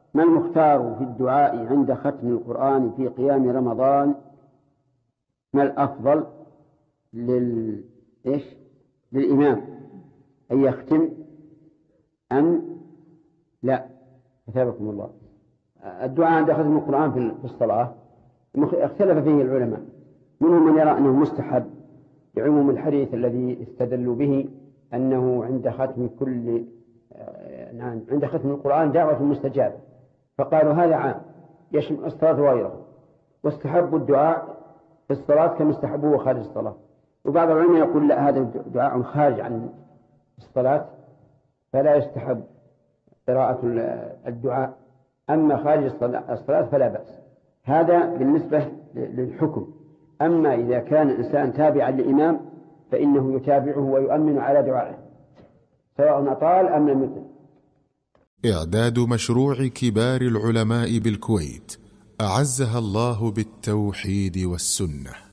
ما المختار في الدعاء عند ختم القرآن في قيام رمضان؟ ما الأفضل للإمام أن يختم أم لا؟ أثابكم الله. الدعاء عند ختم القرآن في الصلاة اختلف فيه العلماء، منهم من يرى أنه مستحب لعموم الحديث الذي استدلوا به أنه عند ختم القرآن دعوة مستجابة، فقالوا هذا عام يشمل الصلاة وغيره، واستحبوا الدعاء في الصلاة كما استحبوه خارج الصلاة. وبعض العلماء يقول لا، هذا دعاء خارج عن الصلاة فلا يستحب قراءة الدعاء، أما خارج الصلاة فلا بأس. هذا بالنسبة للحكم. أما إذا كان الإنسان تابعا للإمام فإنه يتابعه ويؤمن على دعائه سواء أطال أم لم يطل. إعداد مشروع كبار العلماء بالكويت أعزها الله بالتوحيد والسنة.